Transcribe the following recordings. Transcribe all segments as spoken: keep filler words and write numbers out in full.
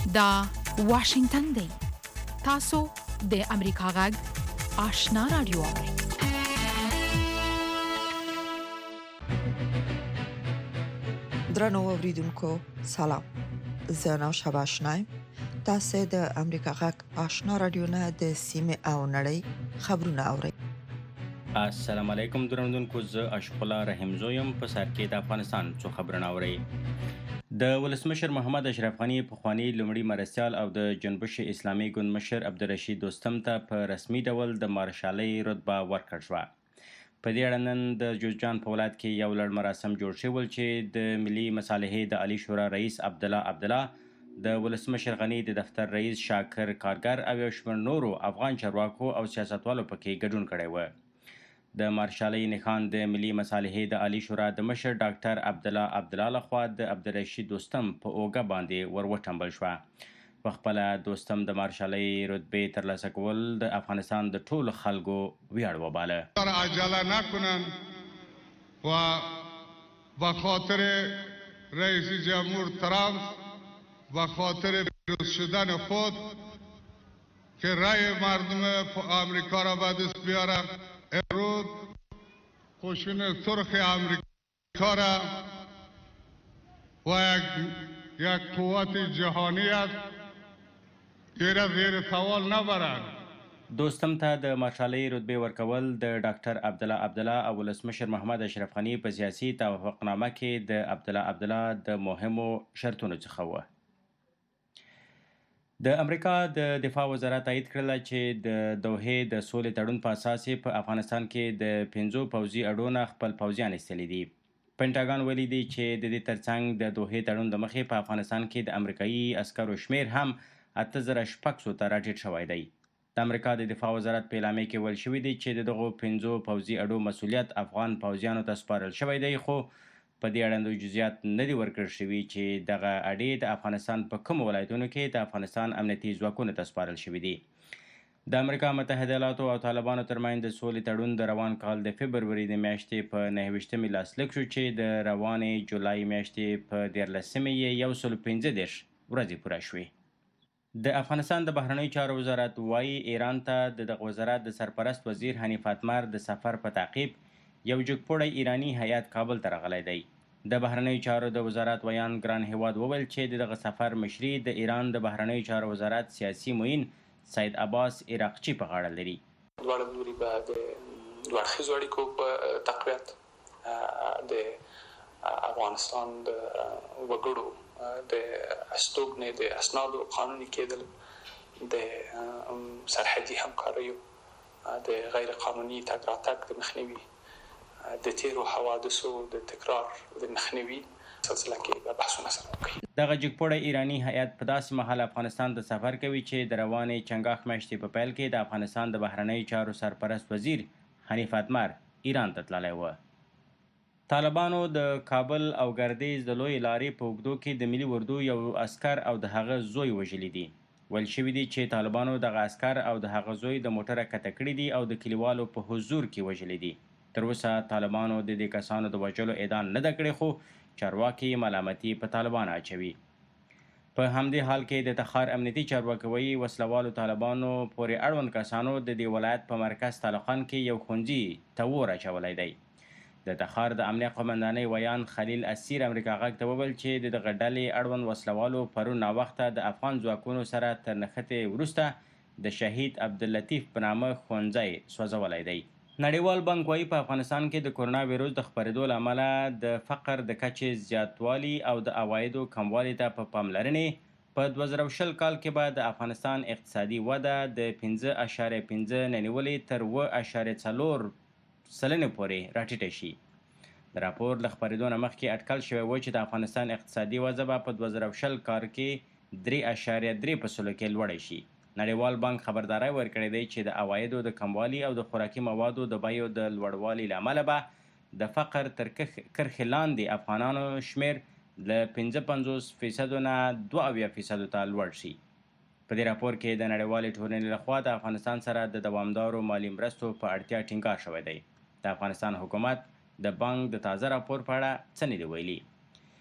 دا واشنگتن دی. تاسو د امریکا غږ آشنا رادیو اورئ. درنو اوریدونکو سلام. زه نو شبا آشنایم. تاسو د امریکا غږ آشنا رادیو نه د سیمه او نړۍ خبرونه اورئ. السلام علیکم درنوونکو، زه اشرف الله رحیم زویم. په سر کې د افغانستان څو خبرونه اورئ. د ولسمشر محمد اشرف غنی پخوانی لومړي مرستیال او د جنبش اسلامي ګوند مشر عبدالرشید دوستم ته په رسمي ډول د مارشالۍ رتبه ورکړل شوه. په دې اړه نن د جوزجان په ولایت کې یو لړ مراسم جوړ شول چې د ملي مصالحې د عالی شورا رئیس عبدالله عبدالله، د ولسمشر غنی د دفتر رئیس شاکر کارګر او یو شمېر نورو افغان چارواکو او سیاستوالو پکې ګډون کړی و. د مارشالۍ نښان د ملي مصالحې د عالی شورا د مشر ډاکټر عبدالله عبدالله لخوا د عبدالرشید دوستم په اوږه باندې ور وټمبل شوه. په خپله دوستم د مارشالۍ رتبې ترلاسه کول د افغانستان د ټولو خلکو ویاړ وباله. عجله نکنن و به خاطر رئیس جمهور ترامپ و خاطر پیروز شدن خود که رأی مردم آمریکا را به دست بیارن، امروز قشون سرخ آمریکا را و یک, یک قوت جهانی است زیر زیر سوال نبرند. دوستم ته د مارشالۍ رتبې ورکول د ډاکټر عبدالله عبدالله او ولسمشر محمد اشرف غنی په سیاسي توافقنامه کې د عبدالله عبدالله د مهمو شرطونو څخه و. د امریکا د دفاع وزارت تایید کړل چې د دوحې د سولې تړون په اساس په افغانستان کې د پنځو پوځي اډونه خپل پوځیان ایستلي دي. پنټاګان ویلي دی چې د دې ترڅنګ د دوحې تړون د مخې په افغانستان کې د امریکایي عسکرو شمیر هم اته زره شپږ سوه ته راټیټ شوی دی. د امریکا د دفاع وزارت په اعلامیه کې ویل شوي دي چې د دغو پنځو پوځي اډو مسؤلیت افغان پوځیانو ته سپارل شوی دی، خو په دې اړه جزئیات نه دي ورکړل شوي چې دغه اډې د افغانستان په کومو ولایتونو کې د افغانستان امنیتي ځواکونو ته سپارل شوي دي. د امریکا متحده ایالاتو او طالبانو ترمنځ د سولې تړون د روان کال د فبروري د میاشتې په نهه ویشتمې لاسلیک شو چې د روانې جولای میاشتې په دیارلسمې یې یو سل پنځه دېرش ورځې پوره شوې. د افغانستان د بهرنیو چارو وزارت وایي ایران ته د دغه وزارت د سرپرست وزیر حنیف اتمر د سفر په تعقیب یو جګپوړی ایرانی هیات کابل ته راغلی دی. د بهرنیو چارو د وزارت ویان ګران هیواد وویل چې د دغه سفر مشري د ایران د بهرنیو چارو وزارت سیاسي معین سید عباس عراقچي په غاړه لري. دواړه لوري به د دوه اړخیزو اړیکو په تقویت د افغانستان د وګړو د استوګنې د اسنادو قانوني کېدل، د سرحدي همکاریو د غیر قانوني تګ راتګ د مخنیوي، د تیرو حوادثو د تکرار د مخنیوي سلسله کې بحثونه سره وکړي. دغه جګپوړی ایرانی هیات په داسې مهال افغانستان ته سفر کوي چې د روانې چنګاښ میاشتې په پیل کې د افغانستان د بهرنیو چارو سرپرست وزیر حنیف اتمر ایران ته تللی و. طالبانو د کابل او ګردیز د لوی لارې په اوږدو کې د ملي اردو یو عسکر او د هغه زوی وژلي دي. ویل شوي دي چې طالبانو دغه عسکر او د هغه زوی د موټره کته کړي دي او د کلیوالو په حضور کې وژلي دي. تر اوسه طالبانو د دې کسانو د وژلو اعلان نه ده کړی، خو چارواکي ملامتي په طالبانو اچوي. په همدې حال کې د تخار امنیتي چارواکي وایي وسلوالو طالبانو پورې اړوند کسانو د دې ولایت په مرکز طالقان کې یو ښوونځي ته اور اچولی دی. د تخار د امنیه قومندانۍ ویان خلیل اسیر امریکا غږ ته وویل چې د دغه ډلې اړوند وسلوالو پرون ناوخته د افغان ځواکونو سره تر نښتې وروسته د شهید عبداللطیف په نامه ښوونځی سوځولی دی. نړیوال بانک وایي په افغانستان کې د کرونا ویروس د خپرېدو له امله د فقر د کچې زیاتوالي او د عوایدو کموالي ته په پاملرنې په دوه زره شل کال کې به د افغانستان اقتصادي وده د پنځه اعشاریه پنځه نه نیولې تر اوه اعشاریه څلور سلنې پورې راټیټه شي. د راپور له خپرېدو نه مخکې اټکل شوی و چې د افغانستان اقتصادي وضع به په دوه زره شل کال کې درې اعشاریه درې په سلو کې لوړه شي. نړیوال بانک خبرداری ورکړی دی چې د عوایدو د کموالي او د خوراکي موادو د بیو د لوړوالي له امله به د فقر تر کرښې لاندې افغانانو شمیر له پنځه پنځوس فیصدو نه دوه اویا فیصدو ته لوړ شي. په دې راپور کې د نړیوالې ټولنې لخوا د افغانستان سره د دوامدارو مالي مرستو په اړتیا ټینګار شوی دی. د افغانستان حکومت د بانک د تازه راپور په اړه څه نه دي ویلي.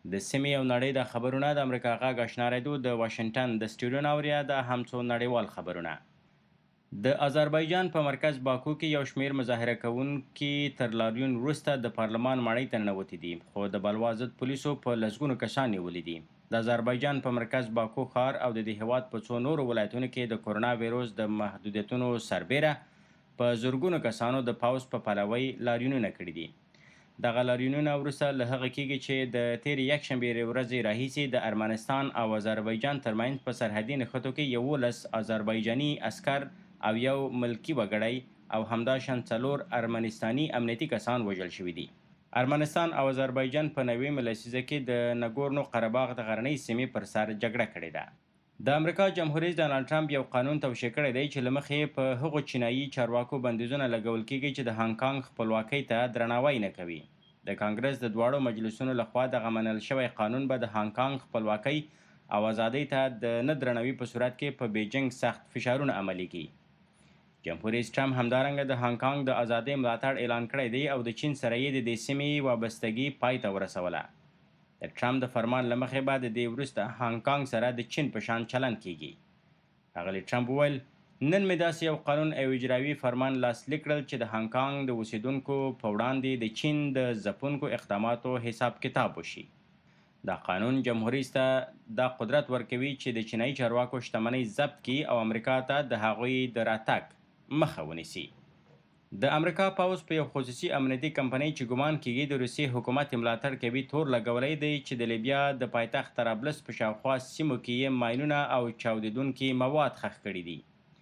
د سیمې او نړۍ د خبرونه د امریکا غږ آشنا رادیو د واشنگټن د سټوډیو نه اوریا د هم څو نړیوال خبرونه. د آذربایجان په مرکز باکو کې یو شمیر مظاهره کوونکي تر لاریون وروسته د پارلمان ماڼۍ ته ننوتي دي، خو د بلوا ضد پولیسو په لسګونو کسان نیولي دي. د آذربایجان په مرکز باکو ښار او د دې هیواد په څو نورو ولایتونو کې د کورونا ویروس د محدودیتونو سربیره په زرګونو کسانو د پاوز په پلوۍ لاریونونه کړي دي. دغه لاریونونه وروسته له هغه کېږي چې د تېرې یکشنبې ورځې راهیسې د ارمنستان او آذربایجان ترمنځ په سرحدي نښتو کې یولس آذربایجاني عسکر او یو ملکي وګړی او همداشان څلور ارمنستاني امنیتي کسان وژل شوي دي. ارمنستان او آذربایجان په نوېمه لسیزه کې د نګورنو قرهباغ د غرنۍ سیمې پر سر جګړه کړې ده. د امریکا جمهور رئیس ډانلډ ټرمپ یو قانون توشیح کړی دی چې له مخې په هغو چینایي چارواکو بندیزونه لګول کېږي چې د هانګ کانګ خپلواکۍ ته درناوی نه کوي. د کانګرس د دواړو مجلسونو لخوا دغه منل شوی قانون به د هانګ کانګ خپلواکۍ او ازادۍ ته د نه درناوي په صورت کې په بیجینګ سخت فشارونه عملي کړي. جمهور رئیس ټرمپ همدارنګه د هانګ کانګ د ازادۍ ملاتړ اعلان کړی دی او د چین سره یې د دې سیمې وابستګي پای ته ورسوله. د ټرمپ د فرمان له مخې به د دې وروسته هانګ کانګ سره د چین په شان چلند کیږي. ښاغلي ټرمپ وویل نن مې داسې یو قانون او اجرایوي فرمان لاسلیک کړل چې د هانګ کانګ د اوسیدونکو په وړاندې د چین د ځپونکو اقداماتو حساب کتاب وشي. دا قانون جمهور رئیس ته دا قدرت ورکوي چې د چینایي چارواکو شتمنۍ ضبط کړي او امریکا ته د هغوی د راتګ مخه ونیسي. د امریکا پوځ په یو خصوصي امنیتي کمپنۍ چې ګمان کېږي د روسیې حکومت ملاتړ کوي تور لګولی دی چې د لیبیا د پایتخت طرابلس په شاوخوا سیمو کې یې ماینونه او چاودیدونکي مواد ښخ کړي دي.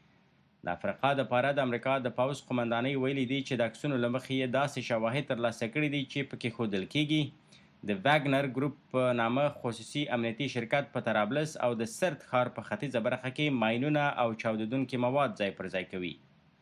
د افریقا دپاره د امریکا د پوځ قمندانۍ ویلي دي چې د عکسونو له مخې یې داسې شواهد ترلاسه کړي دي چې پکې ښودل کېږي د واګنر ګروپ په نامه خصوصي امنیتي شرکت په طرابلس او د سرد ښار په ختیځه برخه کې ماینونه او چاودیدونکي مواد ځای پر ځای کوي.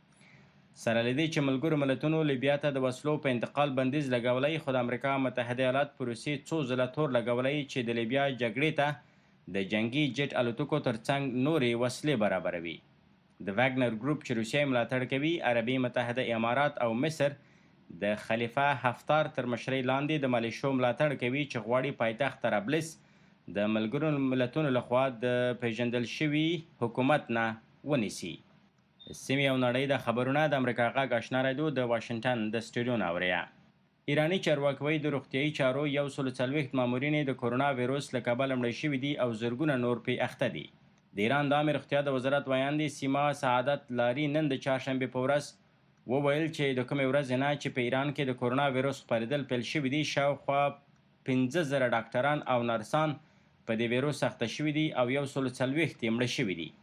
سره له دې چې ملګرو ملتونو لیبیا ته د وسلو په انتقال بندیز لګولی، خو د امریکا متحده ایالات په روسیې څو ځله تور لګولی چې د لیبیا جګړې ته د جنګي جیټ الوتکو ترڅنګ نورې وسلې برابروي. د واګنر ګروپ چې روسیه ملاتړ کوي عربي متحده امارات او مصر د خلیفه حفتار تر مشرۍ لاندې د ملیشو ملاتړ کوي چې غواړي پایتخت طرابلس د ملګرو ملتونو لخوا د پیژندل شوي حکومت نه ونیسي. سیمې او نړۍ د خبرونه د امریکا غږ آشنا رادیو د واشنګټن د سټوډیو نه اوریا. ایراني چارواکي د روغتیایي چارو یو سل څلوېښت مامورین د کورونا ویروس له کبله مړه شوي دي او زرګونه نور پرې اخته دي. د ایران د عامې روغتیا د وزارت ویاندې سیما سعادت لاري نن د چهارشنبې په ورځ وویل چې د کومې ورځې نه چې په ایران کې د کورونا ویروس خپرېدل پیل شوي دي شاوخوا پنځه زره ډاکټران او نرسان په دې ویروس اخته شوي دي او یو سل څلوېښت یې مړه شوي دي.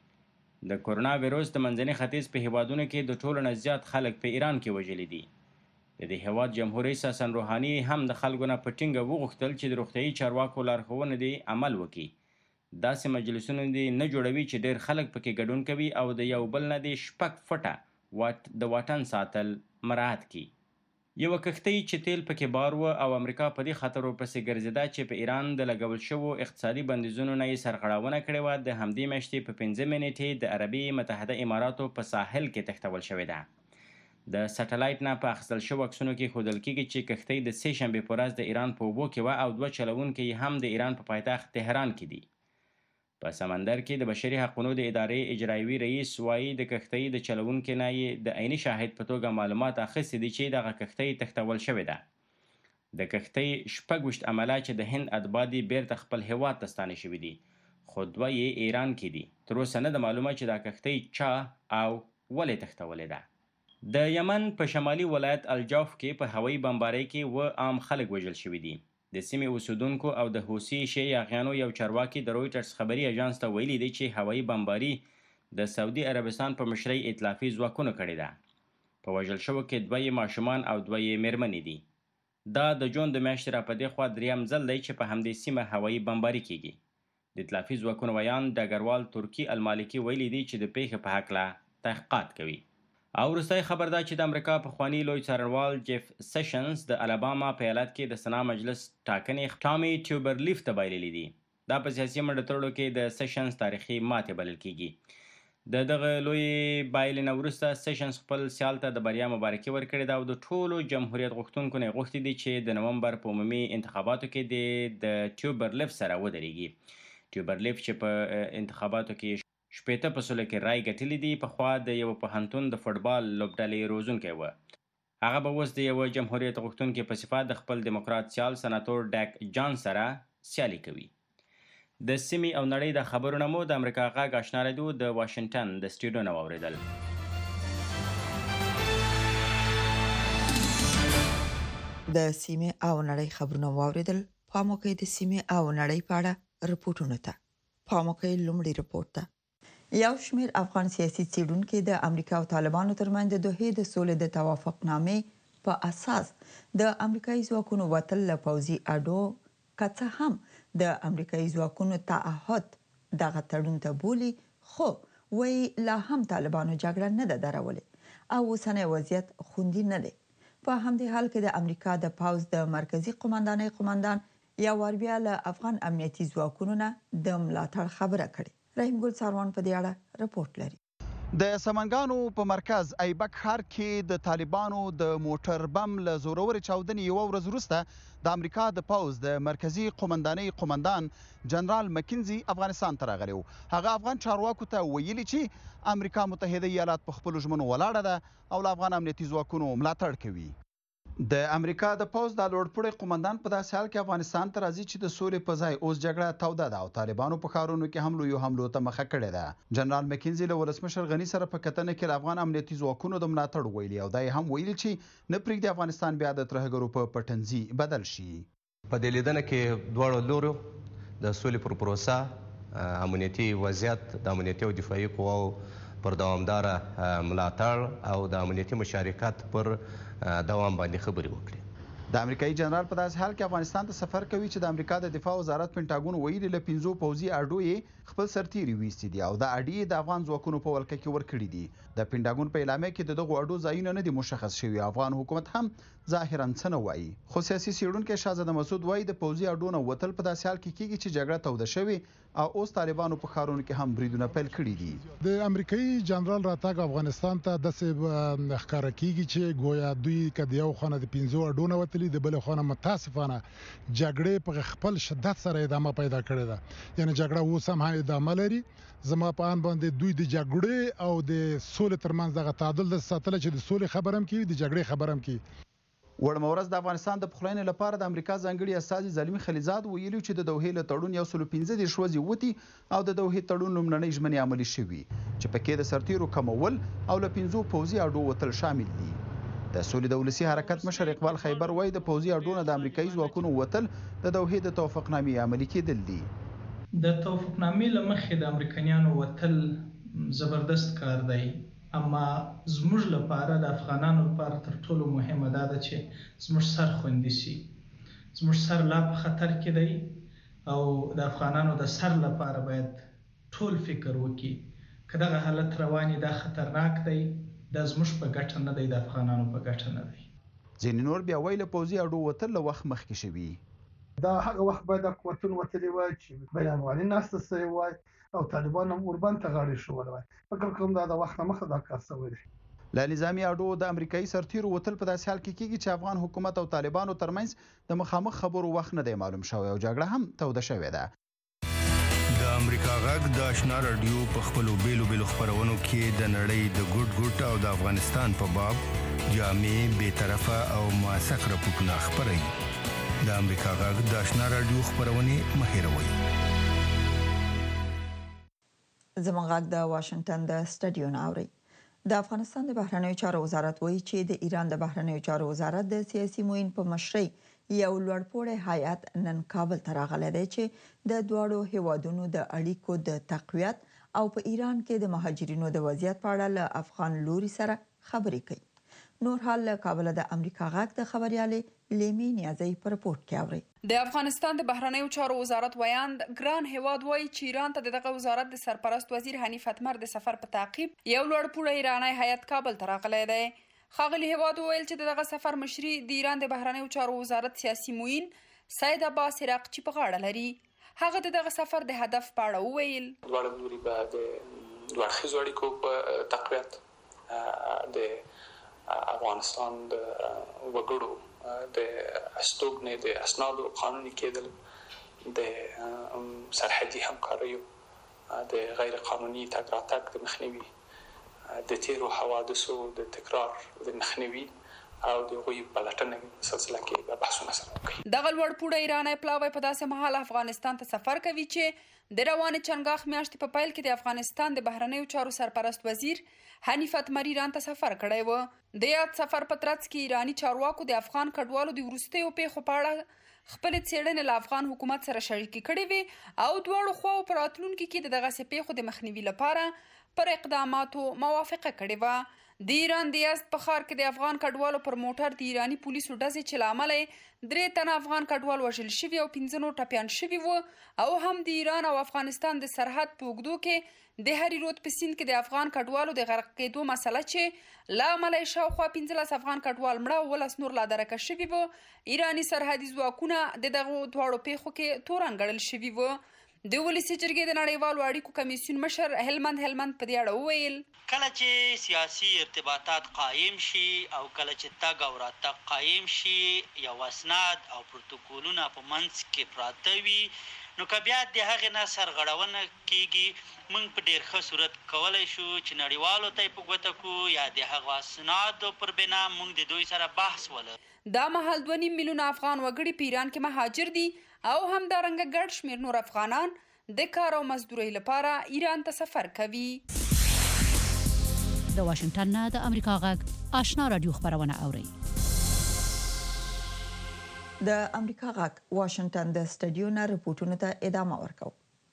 د کورونا ویروس د منځني ختیځ په هیوادونو کې د ټولو نه زیات خلک په ایران کې وژلي دي. د دې هیواد جمهور رئیس حسن روحاني هم د خلکو نه په ټینګه وغوښتل چې د روغتیایي چارواکو لارښوونې دې عمل وکړي. داسې مجلسونه دې نه جوړوي چې ډېر خلک پکې ګډون کوي او د یو بل نه دې شپږ فټه واټ د واټن ساتل مراعات کړي. یوه کښتۍ چې تیل پکې بار و او امریکا په دې خطر ورپسې ګرځېده چې په ایران د لګول شوو اقتصادي بندیزونو نه یې سرغړونه کړې وه د همدې میاشتې په پنځمې نیټې د عربي متحده اماراتو په ساحل کې تښتول شوې ده. د سټلایټ نه په اخیستل شوو عکسونو کې ښودل کېږي چې کښتۍ د سې شنبې په ورځ د ایران په اوبو کې وه او دوه چلوونکي یې هم د ایران په پایتخت تهران کې دي. په سمندر کې د بشري حقونو د ادارې اجرایوي رئیس وایي د کښتۍ د چلوونکي نه یې د عیني شاهد په توګه معلومات اخیستي دي چې دغه کښتۍ تښتول شوې ده. د کښتۍ شپږ ویشت عمله چې د هند ادبا دي بیرته خپل هیواد ته ستانه شوي دي، خو دوه یې ایران کې دي. تر اوسه نه ده معلومه چې دا کښتۍ چا او ولې تښتولې ده. د یمن په شمالي ولایت الجوف کې په هوایي بمبارۍ کې اووه عام خلک وژل شوي دي. د سیمې اوسیدونکو او د حوثي شیعي اغیانو یو چارواکي د رویټرز خبري اژانس ته ویلي دی چې هوایي بمباري د سعودي عربستان په مشرۍ ائتلافي ځواکونو کړې ده. په وژل شوو کې دوه یې ماشومان او دوه یې میرمنې دي. دا د جون د میاشتې را په دې خوا دریم ځل دی چې په همدې سیمه هوایي بمباري کیږي. د ائتلافي ځواکونو ویان ډګروال ترکي المالکي ویلي دی چې د پیښې په هکله تحقیقات کوي. او وروستی خبر دا چې د امریکا پخواني لوی څارنوال جیف سیشنز د الاباما په ایالت کې د سنا مجلس ټاکنې ټامي ټیوبرلیف ته بایللي دي. دا په سیاسي منډه تړلو کې د سیشنز تاریخي ماتې بلل کیږي. د دغه لوی بایلنه وروسته سیشنز خپل سیال ته د بریا مبارکي ورکړې ده او د ټولو جمهوریت غوښتونکو نه غوښتي دي چې د نومبر په عمومي انتخاباتو کې د ټیوبرلیف سره ودرېږي. ټیوبرلیف چې په انتخاباتو کې شپېته په سلو کې رای ګټلې دي پخوا د یو پوهنتون د فوټبال لوبډلې روزونکی و. هغه به اوس د یو جمهوریت غوښتونکي په صفت د خپل دیموکرات سیال سناتور ډیک جان سره سیالي کوي. د سیمې او نړۍ د خبرونه مو د امریکا غږ آشنا رادیو د واشنګټن د سټوډیو نه واورېدل. د سیمې او نړۍ خبرونه واورېدل. پام وکړئ د سیمې او نړۍ په اړه رپورټونه ته. پام وکړئ لومړی رپورټ ته. یو شمېر افغان سیاسي څېړونکي د امریکا او طالبانو ترمنځ د دوحې د سولې د توافقنامې په اساس د امریکایي ځواکونو وتل له پوځي اډو که څه هم د امریکایي ځواکونو تعهد دغه تړون ته بولي، خو وایي لا هم طالبانو جګړه نه ده درولې او اوسنی وضعیت خوندي نه دی. په همدې حال کې د امریکا د پوځ د مرکزي قماندانۍ قماندان یو وار بیا له افغان امنیتي ځواکونو نه د ملاتړ خبره کړې. رحیم ګل ساروان په دې اړه رپورټ لري. د سمنګانو په مرکز ایبک ښار کې د طالبانو د موټر بم له زورورې چاودنې یوه ورځ وروسته د امریکا د پوځ د مرکزي قماندانۍ قماندان جنرال مکینزي افغانستان ته راغلی و. هغه افغان چارواکو ته ویلي چې امریکا متحده ایالات په خپلو ژمنو ولاړه ده او له افغان امنیتي ځواکونو ملاتړ کوي. د امریکا د پوځ د لوړپوړي قماندان په داسې حال کې افغانستان ته راځي چې د سولې په ځای اوس جګړه توده ده او طالبانو په ښارونو کې هم لویو حملو ته مخه کړې ده. جنرال مکینزي له ولسمشر غني سره په کتنه کې د افغان امنیتي ځواکونو د ملاتړ ویلي او دا یې هم ویلي چې نه پرېږدي افغانستان بیا د ترهګرو په پټنځي بدل شي. په دې لیدنه کې دواړو لورو د سولې پر پروسه، امنیتي وضعیت، د امنیتي او دفاعي قواو پر دوامداره ملاتړ او د امنیتي مشارکت پر دوام باندې خبرې وکړي. د امریکایي جنرال په داسې حال کې افغانستان ته سفر کوي چې د امریکا د دفاع وزارت پینټاګون ویلي له پنځو پوځي اډو یې خپل سرتیري ویستي دي او دا اډې د افغان ځواکونو په ولکه کې ورکړي دي. د پینټاګون په اعلامیه کې د دغو اډو ځایونه نه دي مشخص شوي. افغان حکومت هم ظاهرا څه نه وایي، خو سیاسي څېړونکی شهزاده مسعود وایي د پوځي اډو نه وتل په داسې حال کې کېږي چې جګړه توده شوې او اوس طالبانو په ښارونو کې هم بریدونه پیل کړي دي. د امریکایي جنرال راتګ افغانستان ته داسې ښکاره کېږي چې ګویا دوی که د یو خوا د پنځو اډو نه وتلي، د بلې خوا نه متاسفانه جګړې په خپل شدت سره ادامه پیدا کړې ده. یعنې جګړه اوس هم ادامه لري. زما په ان باندې دوی د جګړې او د سولې ترمنځ دغه تعادل د ساتل چې د سولې خبر هم کوي، د جګړې خبر هم کوي. وړمه ورځ د افغانستان د پخلاینې لپاره د امریکا ځانګړي استازي زلمي خلیزاد ویلي چې د دوحې له تړون یو سلو پنځه دېرش ورځې وتي او د دوحې تړون لومړنۍ ژمنې عملي شوي چې پکې د سرتیرو کمول او له پنځو پوځي اډو وتل شامل دي. د سولې د ولسي حرکت مشر اقبال خیبر وایي د پوځي اډو نه د امریکایي ځواکونو وتل د دوحې د توافقنامې عملي کېدل دي. د توافقنامې له مخې د امریکایانو وتل زبردست کار دی، اما زموږ لپاره د افغانانو لپاره تر ټولو مهمه دا ده چې زموږ سر خوندي شي. زموږ سر لا په خطر کې دی او د افغانانو د سر لپاره باید ټول فکر وکړي. که دغه حالت رواني دا خطرناک دی، دا زموږ په ګټه نه دی، د افغانانو په ګټه نه دی. ځینې نور بیا وایي له پوځي اډو وتل له وخت مخکې شوي. دا هغه وخت باید د قوتونو وتلي وای چې بین افغاني ناسته سوی وای او طالبان هم اوربند ته غاړې شول وای. فکر کوم دا د وخت مخه دا کار شوی دی. له نظامي اډو د امریکایي سرتیرو وتل په داسې حال کې کېږي چې افغان حکومت او طالبانو ترمنځ د مخامخ خبرو وخت نه دی معلوم شوی او جګړه هم توده شوې ده. د امریکا غږ د آشنا رادیو په خپلو بیلو بیلو خپرونو کې د نړۍ د ګوټ ګوټ او د افغانستان په باب جامع، بیطرفه او موثق راپورټونه خپروي. د امریکا غږ د آشنا رادیو خپرونې مه هېروئ. زموږ غږ د واشنګټن د سټډیو نه اورئ. د افغانستان د بهرنیو چارو وزارت وایي چې د ایران د بهرنیو چارو وزارت د سیاسي معین په مشرۍ یو لوړپوړی هیات نن کابل ته راغلی دی چې د دواړو هیوادونو د اړیکو د تقویت او په ایران کې د مهاجرینو د وضعیت په اړه له افغان لوري سره خبرې کوي. نور حال له کابل د امریکا غږ د خبريالې لیمي نیازی پر رپورت کې اوري. د افغانستان د بهرنیو چارو وزارت ویاند ګران هیواد وایي چې ایران ته دغه وزارت د سرپرست وزیر حنیف اتمر د سفر په تعقیب یو لوړپوړی ایرانی هیات کابل ته راغلی دی. ښاغلي هیواد وویل چې دغه سفر مشري د ایران د بهرنیو چارو وزارت سیاسي معین سید عباس عراقچي په غاړه لري. هغه دغه سفر د هدف په اړه وویل. دواړه لوري به د لوړخیزو اړیکو په تقویت د افغانستان د وګړو د استوګنې د اسنادو قانوني کېدل د سرحدي همکاریو د غیر قانوني تګ راتګ د مخنیوي د تیرو حوادثو د تکرار د مخنیوي او د غوی پلټنې سلسله کې بحثونه سره کوي. دغه لوړ پوړی ایرانی پلاوی په داسې مهال افغانستان ته سفر کوي چې د روانې چنګاښ میاشتې په پیل کې د افغانستان د بهرنیو چارو سرپرست وزیر حنیف اتمر ایران ته سفر کړی و. د یاد سفر په ترڅ کې ایرانی چارواکو د افغان کډوالو د وروستیو پیښو په اړه خپل څېړنې له افغان حکومت سره شریکې کړې وي او دواړو خواو په راتلونکي کې د دغسې پیښو د مخنیوي لپاره پر اقداماتو موافقه کړې وه. د ایران د یزد په ښار کې د افغان کډوالو پر موټر د ایرانی پولیسو ډزې چې له امله یې درې تنه افغان کډوال وژل شوي او پنځه نور ټپیان شوي وو او هم د ایران او افغانستان د سرحد په اوږدو کې د هری رود په سیند کې د افغان کډوالو د غرق کېدو مسله چې له امله یې شاوخوا پنځلس افغان کډوال مړه او ولس نور لا درکه شوي وو. ایرانی سرحدي ځواکونه د دغو دواړو پیښو کې تورن ګڼل شوي وو. د ولسي جرګې د نړیوالو اړیکو کمیسیون مشر هلمند هلمند په دې اړه وویل کله چې سیاسي ارتباطات قایم شي او کله چې تګ او راتګ قایم شي یو اسناد او پروتوکولونه په منځ کې پراته وي نو که بیا د هغې نه سرغړونه کیږي موږ په ډېر ښه صورت کولی شو چې نړیوالو ته یې په ګوته کړو یا د هغو اسنادو پر بنا موږ د دوی سره بحث ولرو. دا مهال دوه نیم میلیونه افغان وګړي په ایران کې مهاجر دي او همدارنګه ګډ شمېر نور افغانان د کار او مزدورۍ لپاره ایران ته سفر کوي. د واشنگټن نه د امریکا غږ آشنا رادیو خبرونه اوري. د امریکا غږ واشنگټن د سټډیو نه رپورټونو ته ادامه ورکوي.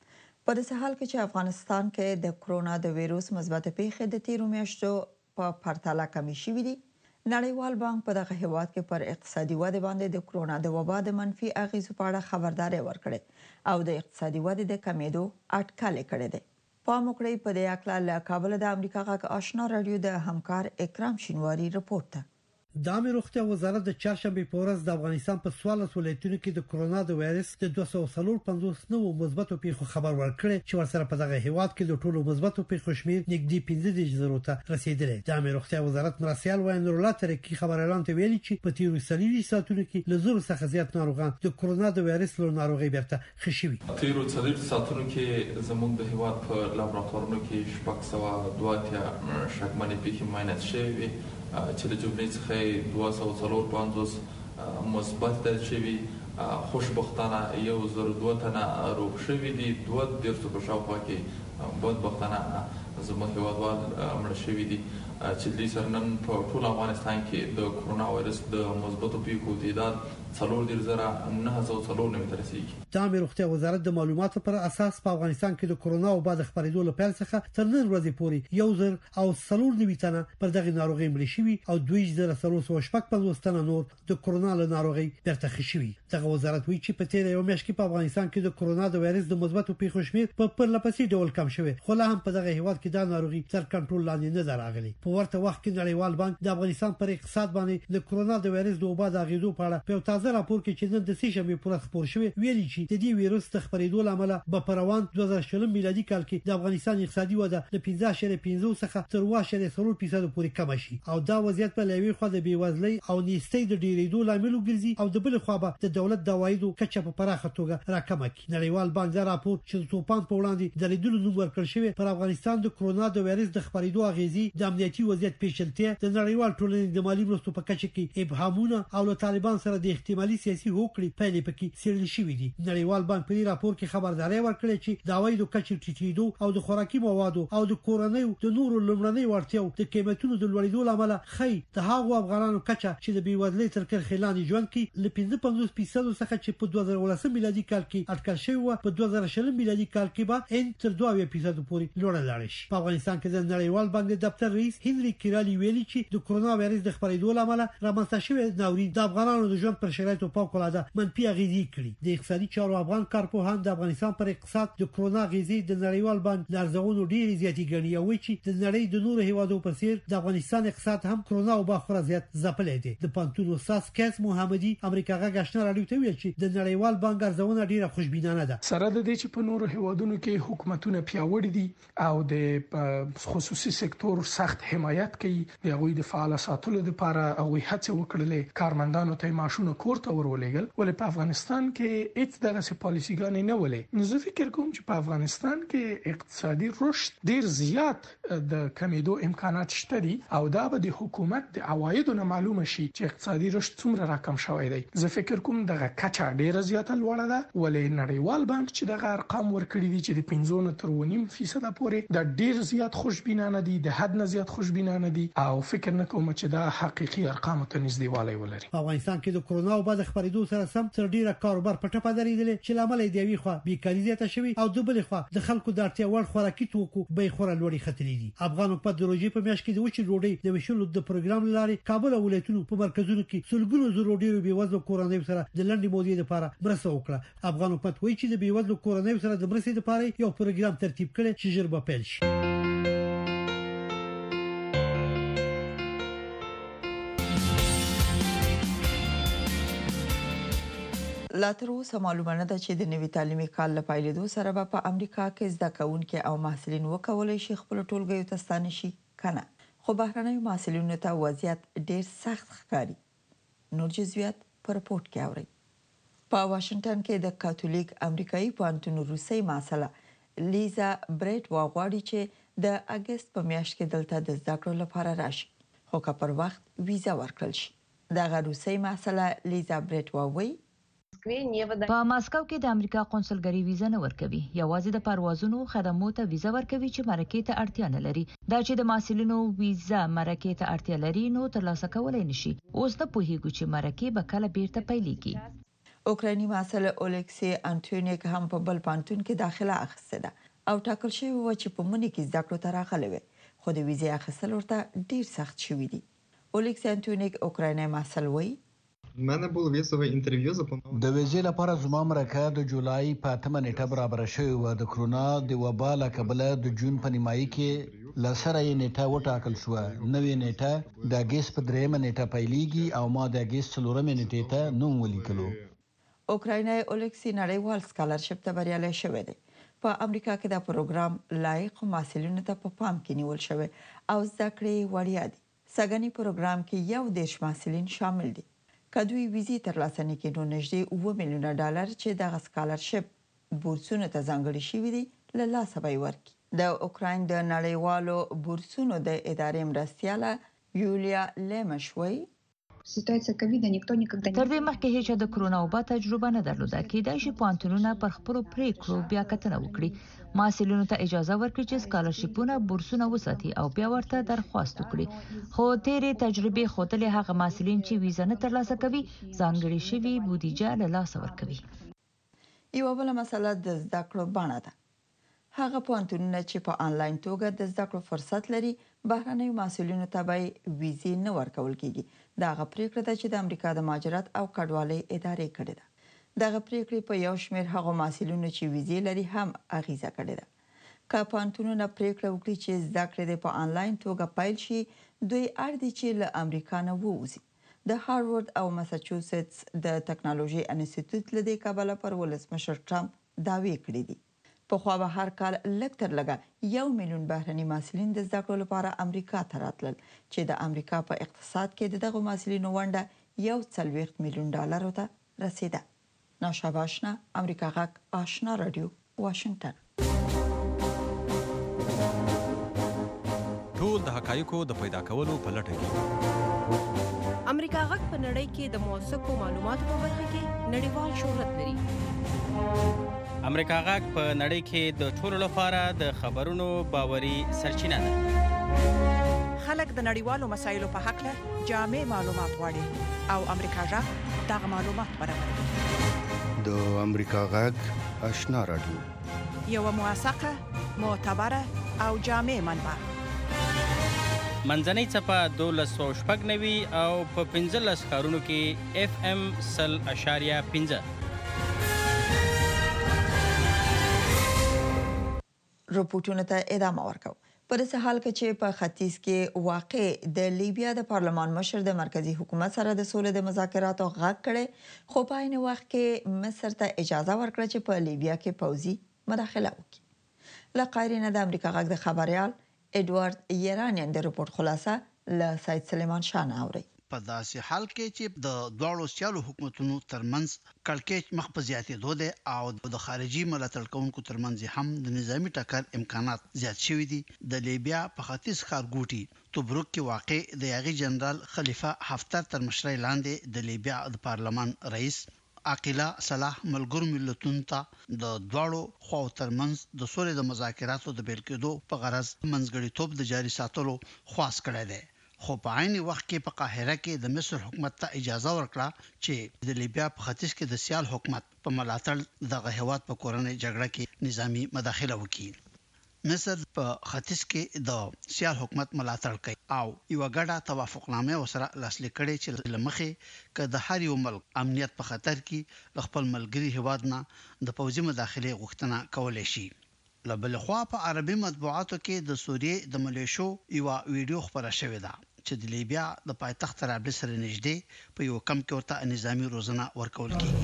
په داسې حال کې چې افغانستان کې د کرونا د ویروس مثبت پیښې د تیرو میاشتو په پرتله کمې شوې دي، نړیوال بانک په دغه هیواد کې پر اقتصادي وده باندې د کرونا د وبا د منفي اغیزو په اړه خبرداري ورکړې او د اقتصادي ودې د کمیدو اټکل کړی دی. پام وکړئ په دې اړه له کابل د امریکا غږ آشنا رادیو د همکار اکرام شینواری رپورټ ته. د عامه روغتیا وزارت د چهارشنبه په ورځ د افغانستان په څوارلس ولایتونو کې د کرونا د وایرس د دوه سوه پنځوس نوو مثبتو پیښو خبر ورکړی چې ورسره په دغه هیواد کې د ټولو مثبتو پیښو شمېر نږدې پنځه دېرش زرو ته رسیدلی. د عامه روغتیا وزارت مرستیال وایي نور الله ترکی خبريالان ته ویلي چې په تیرو څلوېښتو ساعتونو کې له زرو څخه زیات ناروغان د کرونا د وایرس له ناروغۍ بیرته ښه شوي. تیرو څلوېښتو ساعتونو کې زموږ د هیواد په لابراتوارونو کې شپږ سوه دوه اتیا شکمنې پیښې معاینات شوې وي چې د جملې څخه دوه سوه څلور پنځوس مثبت درج شوي، خوشبختانه یو زر دوه تنه روغ شوي دي، دوه دېرشو په شاوخوا کې بدبختانه زموږ هیوادوال مړه شوي دي چې دوی سره نن په ټول افغانستان کې د کرونا وایرس د مثبتو پیښو تعداد څلور دېرش زره نهه سوه څلور نوي ته رسیږي. د عامه روغتیا وزارت د معلوماتو پر اساس په افغانستان کې د کرونا وبا د خپرېدو له پیل څخه تر نن ورځې پورې یو زر او څلور نوي تنه پر دغه ناروغۍ مړه شوي او دوه زره څلور سوه شپږ پنځوس تنه نور د کرونا له ناروغۍ بیرته ښه شوي. دغه وزارت وایي چې په تېره یو میاشت کې په افغانستان کې د کرونا د وایرس د مثبتو پیښو شمېر په پرله پسې ډول کم شوی، خو لا هم په دغه هیواد کې دا ناروغي تر کنټرول لاندې نه ده راغلې. په ورته وخت کې نړیوال بانک د افغانستان پر اقتصاد باندې د کرونا د وایرس د وبا د اغیزو په اړه په یو تازه راپور کې چې نن د سې شنبې پر ورځ خپور شوی ویلي چې د دې وایرس د خپرېدو له امله به په روان دوه زره شلم میلادي کال کې د افغانستان اقتصادي وده له پنځه اعشاریه پنځه څخه تر اوه اعشاریه څلور فیصد پورې کم شي او دا وضعیت په لوي خو د بیوزلۍ او نیستۍ د ډیرېدو لامل ګرځي او د بل خو به د دولت د عوایدو کچه په پراخه توګه راکمه کړي. نړیوال بانک دا راپور چې د توپان په وړاندې د لیدلو نوم ورکړل شوی پر افغانستان د کرونا د وایرس د خپرېدو اغیزې د امنیتي وضعیت پیچلتیا د نړیوال ټولنې د مالی مرستو په کچه کې ابهامونه او له طالبان سره د احتمالي سیاسي هوکړې پایلې پکې څېړل شوې دي. نړیوال بانک په دې راپور کې خبرداري ورکړې چې د عوایدو کچې ټیټېدو او د خوراکي موادو او د کورنیو د نورو لومړنۍ وړتیاو د قیمتونو د لوړېدو لامل خی د هغو افغانانو کچه چې د بیوزلۍ تر کرښې لاندې ژوند کوي له پنځه پنځوس فیصد څخه چې په دوه زره ولسم میلادي کال کې اټکل شوی و په دوه زره شلم میلادي کال کې به ان تر دوه اویا فیصد پورې لوړه لاړه شي. په افغانستان کې د نړیوال بانک د دفتر رئیس هنري کیرالی ویلي چې د کرونا وایرس د خپرېدو لامل رامنځته شوی ناورین د افغانانو د ژوند پر شرایطو فوق العاده منفي اغېزې کړي. د اقتصادي چارو افغان کارپوهان د افغانستان پر اقتصاد د کرونا اغېزې د نړیوال بانک لارښوونو ډېرې زیاتې ګڼي او وایي چې د نړۍ د نورو هیوادو په څېر د افغانستان اقتصاد هم کرونا وبا خورا زیات ځپلی دی. د پوهنتون استاد کیس محمدي امریکا غږ آشنا راډیو ته ویل چې د نړیوال بانک ارزونه ډېره خوشبینانه ده. سره د دې چې په نورو هیوادونو کې حکومتونه پیاوړي دي او د د خصوصي سکتور سخت حمایت کوي د هغوی د فعال ساتلو لپاره او هڅه وکړلې کارمندانو ته معاشونه کوړه ورولېګل ولې په افغانستان کې هیڅ دغه پالیسيګانې نه ولې نو زه فکر کوم چې په افغانستان کې اقتصادي رشد ډیر زیات د کمیدو امکانات شته دي او دا به د حکومت د عوایدو نه معلومه شي چې اقتصادي رشد څومره راکم شوی دی زه فکر کوم دغه کچه ډیره زیاته لوړه ده ولې نړیوال بانک چې دغه ارقام ورکړي دي چې د پنځه نه تر نیم فیصد پورې د ډیر زیات خوشبینانه دي د حد نه زیات خوشبینانه دي او فکر نه کوم چې دا حقيقي ارقام ته نږدې والی ولري په افغانستان کې د کرونا وبا د خبرېدو سره سم تر ډیره کاروبار په ټپه درېدل چې لامل دی وی خو بیکاري زیاته شوی او د بل خو د خلکو د اړتیا وړ خوراکي توکو به خورا لوړی خطرې دي افغان حکومت د روزي په میاشت کې د وچې ډوډۍ د وشلو د پروګرام لاري کابل ولایتونو په مرکزونو کې سلګونو زره ډیرو بیوزلو کورنۍ سره د لنډې مودې لپاره مرسته وکړه افغان حکومت وایي چې د بیوزلو کورنۍ سره د مرستې لپاره یو پروګرام ترتیب کړي چې ژر به پیل شي لا تر اوسه معلومه نه ده چې د نوي تعلیمي کال له پیلېدو سره به په امریکا کې زده کوونکي او محصلین وکولای شي خپل ټولګیو ته ستانه شي کنه خو بهرنیو محصلینو ته وضعیت ډیر سخت ښکاري نور جزئیات په رپورت کې اورئ په واشنگټن کې د کاتولیک امریکایي پوهنتون روسي مسله لیزا بریټ واغواړي چې د اگست په میاشت کې دلته د زده کړو لپاره راشي خو که پر وخت ویزا ورکړل شي دغه روسي مسله لیزا بریټ واوي په ماسکو کې د امریکا قونسلګری ویزا نه ورکوي یوازې د پروازونو خدماتو ته ویزا ورکوي چې مرکې ته اړتیا نه لري دا چې د محصلینو ویزا مرکې ته اړتیا لري نو ترلاسه کولای نشي اوس نه پوهیږي چې مرکې به کله بیرته پیلېږي اوکرایني مسله اولکسی انټونیک هم په بل پانتون کې داخله اخیسته ده او ټاکل شوی و چې په مونږ کې زده کړو ته راغلی وي خو د ویزا اخیستل ورته ډیر سخت شوی دی اولکسی انټونیک اوکرایني مسله وایي منه بول ویزه انټرویو زپم د ویزې لپاره زما مرکه د جولای په اتمه نیټه برابر شوی و د کرونا د وبا له کبله د جون په نیمایي کې لسره یې نیټه وټاکل شو نوې نیټه د اگست په دریمه نیټه پیلېږي او ما د اگست څلورمه نیټه ته نوم ولیکلو اوکرایني اولکسی نړیوال سکالرشپ ته بریالی شوی دی په امریکا کې دا پروګرام لایق محصلینو ته په پام کې نیول شوی او زده کړې وړیا دي سګنی پروګرام کې یو دیش محصلین شامل دي کدوې ویزې ترلاسه نه کړي نو نږدې اوه میلیونه ډالر چې د سکالرشپ بورسونو ته ځانګړي شوي دي له لاسه به ورکړي د اوکراین د نړیوالو بورسونو د ادارې مرستیاله یولیا لیمشوي سیټواسیا کوي د نیکټو نیکګ تر دې مخکې هیڅ د کرونا وبا تجربه نه درلوده کېدای شي پوهنتونونه پر خپل پریکړو بیا کتنه وکړي محصلینو ته اجازه ورکړي چې سکالرشپونه بورسونه وساتي او بیا ورته درخواست وکړي خو تیرې تجربې ښودلې هغه محصلین چې ویزا نه ترلاسه کوي ځانګړي شوی بودیجه له لاسه ورکوي یو بل مسله د زده کړو بڼه ده هغه پوهنتونونه چې په انلاین توګه د زده کړو فرصت لري بهرنیو محصلینو ته به ویزې نه ورکول کیږي دغه پریکړه ده چې د امریکا د مهاجرت او کډوالۍ ادارې کړې ده دغه پریکړې په یو شمېر هغه محصلینو چې ویزې لري هم اغیزه کړې ده که پوهنتونونه پریکړه وکړي چې زده کړې په انلاین توګه پیل شي دوی اړ دي چې له امریکا نه ووځي د هارورد او ماساچوسټس د ټکنالوژي انسټیټیوټ له دې کبله پر ولسمشر ټرمپ دعوی کړې دي په خو به هر کال لږ تر لږه یو میلیون بهرني محصلین د زده کړو لپاره امریکا ته راتلل چې د امریکا په اقتصاد کې دغه محصلینو ونډه یو څلوېښت میلیون ډالر ته رسیده ناشابه آشنا امریکا غږ آشنا رادیو واشنگټن ټول د حقایقو د پیدا کولو په لټه کې امریکا غږ په نړۍ کې د موثقو معلوماتو په برخه کې نړیوال شهرت لري امریکا غږ په نړۍ کې د ټولو لپاره د خبرونو باوري سرچینه ده خلک د نړیوالو مسایلو په حق له جامع معلومات غواړي او امریکا غږ دغه معلومات برابروي د امریکا غږ آشنا رادیو یو موثقه معتبره او جامع منبع منځنۍ چپه دولس سوه شپږ نوي او په پنځلس ښارونو کې اف ام سل اشاریه پنځه رپورټونو ته ادامه ورکو په داسې حال کې چې په ختیځ کې واقع د لیبیا د پارلمان مشر د مرکزی حکومت سره د سولې د مذاکراتو غږ کړي خو په عین وخت کې مصر ته اجازه ورکړه چې په لیبیا کې پوځي مداخله وکړي لقایرینه د امریکا غږ د خبريال ایډوارد ایرانیان د رپورت خلاصه له سید سلیمان شاه اوري. په داسې حال کې چې د دوړو سیالو حکومتونو ترمنځ کړکېچ مخ په زیاتېدو دی او د خارجي ملاتړ کوونکو ترمنځ هم د نظامی ټکر امکانات زیات شوي دي. د لیبیا په ختیځ ښارګوټي توبروک کې واقع د یاغي جنرال خلیفه حفتر تر مشرۍ لاندې د لیبیا د پارلمان رئیس عاقله صلاح ملګرو ملتونو ته د دوړو خو ترمنځ د سولې د مذاکراتو د بیل کېدو په غرض منځګړیتوب د جاري ساتلو خواست کړی دی. خو په عین وخت کې په قاهره کې د مصر حکومت ته اجازه ورکړه چې د لیبیا په ختیځ کې د سیال حکومت په ملاتړ دغه هیواد په کورنۍ جګړه کې نظامی مداخله وکړي. مصر په ختیځ کې د سیال حکومت ملاتړ کوي او یو غډه توافقنامه وسره لاسلیک کړي چې لمخې ک د هر یو ملک امنیت په خطر کې خپل ملګری هیواد نه د پوځي مداخله غوښتنه کولای شي. لبل خوا په عربي مطبوعاتو کې د سوریې د ملیشو یو ویډیو خبره شوې ده چې د لیبیا د پایتخت طرابلس سره نږدې په یو کم کې ورته نظامی روزنه ورکول کیږي.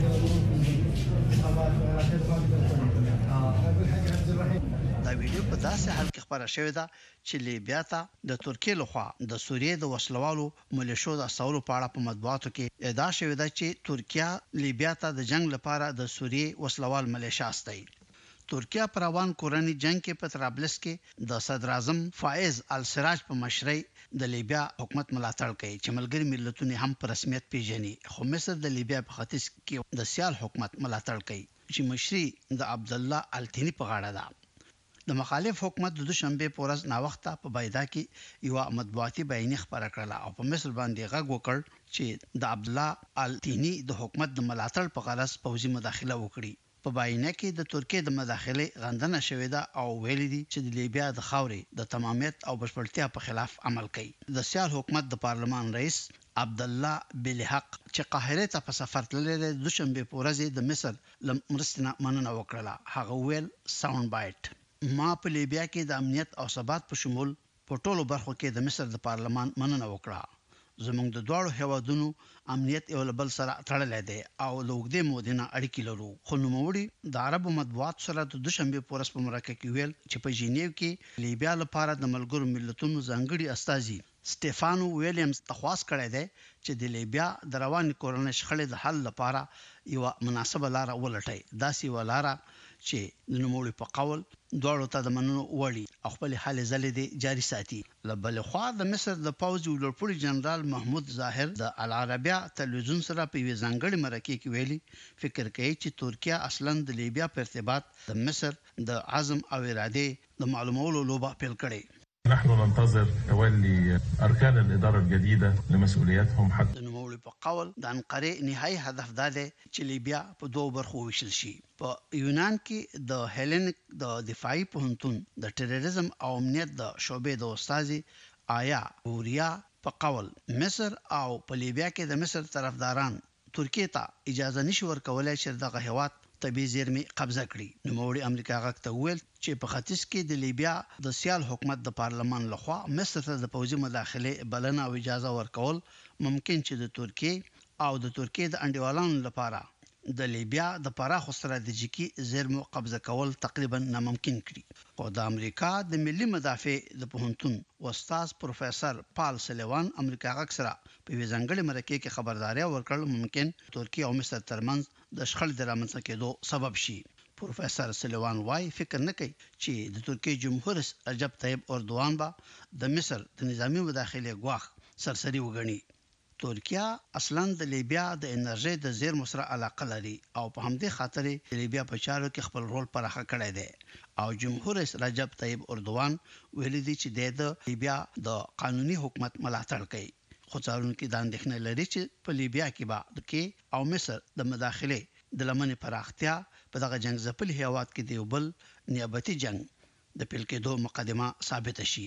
دا ویډیو په داسې حال کې خبره شوې ده چې لیبیا ته د ترکیې لخوا د سوریې د وسلوالو ملیشو د اساولو په اړه په مطبوعاتو کې ادعا شوې ده چې ترکیه لیبیا ته د جنگ لپاره د سوریې وسلوال ملیشا استي. ترکیه پر روان کورنۍ جنگ کې په طرابلس کې د صدر اعظم فائز السراج په مشرۍ د لیبیا حکومت ملاتړ کوي چې ملګری ملتونه هم په رسمیت پیژني. خو مصر د لیبیا په ختیځ کې د سیال حکومت ملاتړ کوي چې مشري د عبد الله التینی په غاړه ده. د مخالف حکومت د دوشنبه په ورځ نا وخته په بایدا کې یو مطبوعاتي بیانیه خبره کړه او په مصر باندې غږ وکړ چې د عبد الله التینی د حکومت د ملاتړ په غرض پوځي مداخله وکړي. په باینه کې د ترکیې د مداخله غندنه شوې ده او ویل دي چې د لیبیا د خاورې د تمامیت او بشپړتیا په خلاف عمل کوي. د سیال حکومت د پارلمان رئیس عبد الله بالحق چې قاهره ته په سفر تللی د دوشنبه په ورځ د مصر لمرستنه مننه وکړه. هغه ویل ساوند بایټ ما په لیبیا کې د امنیت او ثبات په شمول په ټولو برخو کې د مصر د پارلمان مننه وکړه. زموږ د دوړو هیوادونو امنیت یو بل سره تړلې ده او لوګدې مودینه اړیکې لرو. خو نوموړي د عربو مطبوعات سره د دوشنبه پورس په مرکه کې ویل چې په ژینیو کې لیبیا لپاره د ملګرو ملتونو ځانګړي استازي سټيفانو ویلیامز تخواست کړی دی چې د لیبیا د رواني کورنۍ شخړې د حل لپاره یو مناسبه لار ولټي. داسې ولاره چې د نوموړي په قول دوړو ته د مننو وړي او خپل حل زلې دي جاري ساتي. لبل خو د مصر د پوځ ولرپوري جنرال محمود ظاهر د العربیه تلویزیون سره په ځانګړي مرکه کې ویلي فکر کوي چې ترکیه اصلا د لیبیا په ارتباط د مصر د عزم او اراده د معلومولو لوبه پیل کړي. نحن ننتظر تولي أركان الإدارة الجديدة لمسؤولياتهم حتى نوموړي په قول د انقره نهایي هدف دا دی چې لیبیا په دوه برخو ویشل شي. په یونان کې د هیلینک د دفاعي پوهنتون د ټیرریزم او امنیت د شعبې د استاد آیا اوریا په قول مصر او په لیبیا کې د مصر طرفداران ترکیه ته اجازه نشي ورکولای چې دغه هیواد طبي زیرمې قبضه کړي. نوموړي امریکا غږ ته ویل چې په ختیځ کې د لیبیا د سیال حکومت د پارلمان لخوا مصر ته د پوځي مداخله بلنه او اجازه ورکول ممکن چې د ترکیه او د ترکیه د انډیوالانو لپاره د لیبیا د پراخو ستراتیژیکي زیرمو قبضه کول تقریبا ناممکن کړي. او د امریکا د ملي مدافع د پوهنتون استاد پروفیسور پال سلیوان امریکا غږ سره په ځانګړي مرکه کې خبرداري ورکړل ممکن ترکیه او مصر ترمنځ د شخړې د رامنځته کېدو سبب شي. پروفیسور سلیوان وايي فکر نه کوي چې د ترکیه جمهور رئیس رجب طیب اردوغان به د مصر د نظامی مداخله غواخ سرسري وګڼي. ترکیه اصلا د لیبیا د انرژي د زیرمو سره علاقه لري او په همدې خاطر لیبیا په چارو کې خپل رول پرخه کړی دی او جمهور رئیس رجب طیب اردوغان ویلي دی چې د لیبیا د قانوني حکومت ملاتړ کوي. خو څارونکو د اندېښنې لري چې په لیبیا کې به کې او مصر د مداخله د لمنې پراختیا په دغه جنگ ځپلي هیواد کې دی بل نیابتي جنگ د پیل کېدو مقدمه ثابت شي.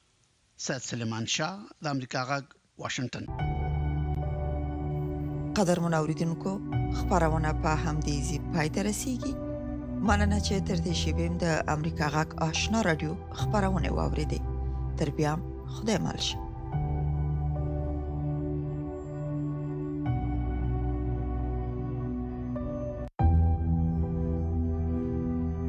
سید سلیمان شاه د امریکا غږ واشنگټن. قدر منوریدونکو خبرونه په همدې ځای پای ته رسیږي. مننه چې تر دې شیبې د امریکا غږ آشنا رادیو خبرونه واوریدې. تر بیا خدای مل شه.